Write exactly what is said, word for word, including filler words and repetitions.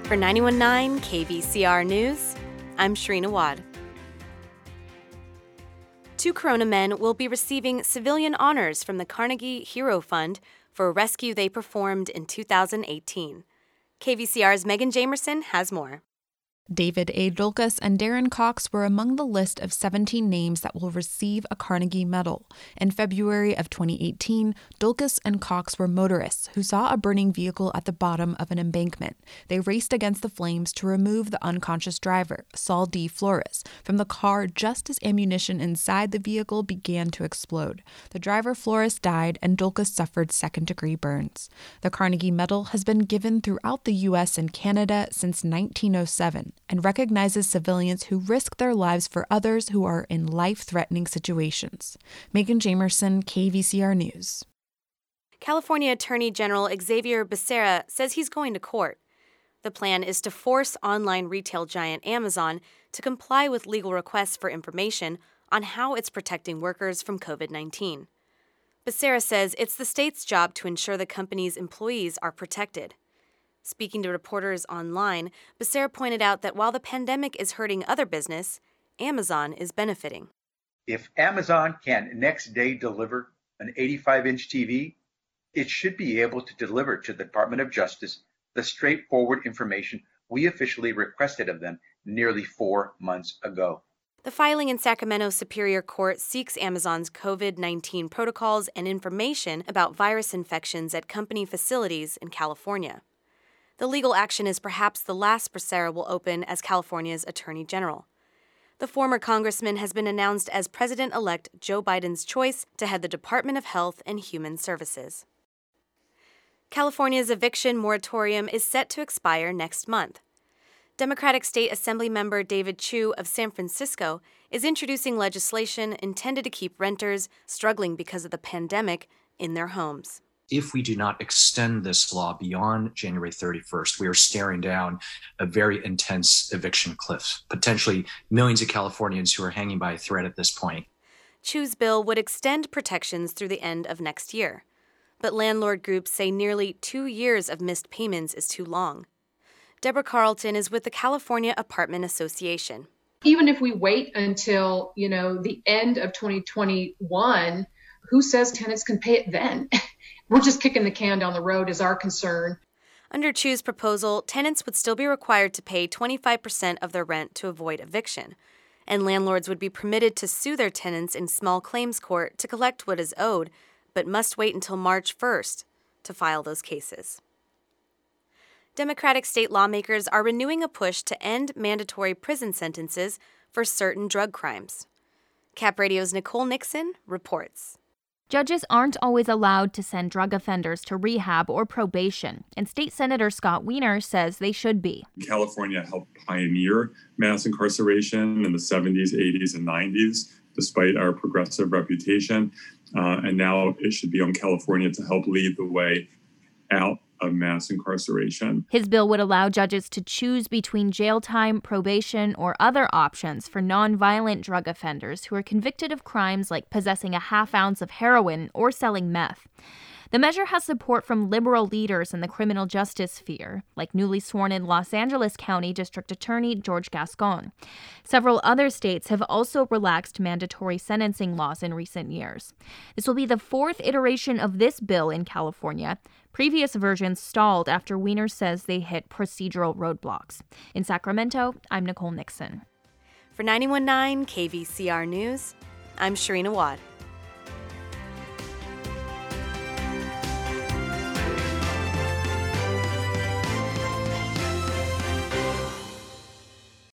For ninety-one point nine K V C R News, I'm Shrina Wad. Two Corona men will be receiving civilian honors from the Carnegie Hero Fund for a rescue they performed in two thousand eighteen. K V C R's Megan Jamerson has more. David A. Dulkus and Darren Cox were among the list of seventeen names that will receive a Carnegie Medal. In February of twenty eighteen, Dulkus and Cox were motorists who saw a burning vehicle at the bottom of an embankment. They raced against the flames to remove the unconscious driver, Saul D. Flores, from the car just as ammunition inside the vehicle began to explode. The driver, Flores, died, and Dulkus suffered second-degree burns. The Carnegie Medal has been given throughout the U S and Canada since nineteen oh seven. And recognizes civilians who risk their lives for others who are in life-threatening situations. Megan Jamerson, K V C R News. California Attorney General Xavier Becerra says he's going to court. The plan is to force online retail giant Amazon to comply with legal requests for information on how it's protecting workers from covid nineteen. Becerra says it's the state's job to ensure the company's employees are protected. Speaking to reporters online, Becerra pointed out that while the pandemic is hurting other business, Amazon is benefiting. If Amazon can next day deliver an eighty-five inch T V, it should be able to deliver to the Department of Justice the straightforward information we officially requested of them nearly four months ago. The filing in Sacramento Superior Court seeks Amazon's covid nineteen protocols and information about virus infections at company facilities in California. The legal action is perhaps the last Becerra will open as California's Attorney General. The former congressman has been announced as President-elect Joe Biden's choice to head the Department of Health and Human Services. California's eviction moratorium is set to expire next month. Democratic State Assembly member David Chiu of San Francisco is introducing legislation intended to keep renters struggling because of the pandemic in their homes. If we do not extend this law beyond January thirty-first, we are staring down a very intense eviction cliff, potentially millions of Californians who are hanging by a thread at this point. Chiu's bill would extend protections through the end of next year. But landlord groups say nearly two years of missed payments is too long. Deborah Carlton is with the California Apartment Association. Even if we wait until, you know, the end of twenty twenty-one, who says tenants can pay it then? We're just kicking the can down the road is our concern. Under Chiu's proposal, tenants would still be required to pay twenty-five percent of their rent to avoid eviction, and landlords would be permitted to sue their tenants in small claims court to collect what is owed, but must wait until March first to file those cases. Democratic state lawmakers are renewing a push to end mandatory prison sentences for certain drug crimes. Cap Radio's Nicole Nixon reports. Judges aren't always allowed to send drug offenders to rehab or probation, and State Senator Scott Wiener says they should be. California helped pioneer mass incarceration in the seventies, eighties, and nineties, despite our progressive reputation. Uh, and now it should be on California to help lead the way out of mass incarceration. His bill would allow judges to choose between jail time, probation, or other options for nonviolent drug offenders who are convicted of crimes like possessing a half ounce of heroin or selling meth. The measure has support from liberal leaders in the criminal justice sphere, like newly sworn-in Los Angeles County District Attorney George Gascon. Several other states have also relaxed mandatory sentencing laws in recent years. This will be the fourth iteration of this bill in California. Previous versions stalled after Wiener says they hit procedural roadblocks. In Sacramento, I'm Nicole Nixon. For ninety-one point nine K V C R News, I'm Shrina Wad.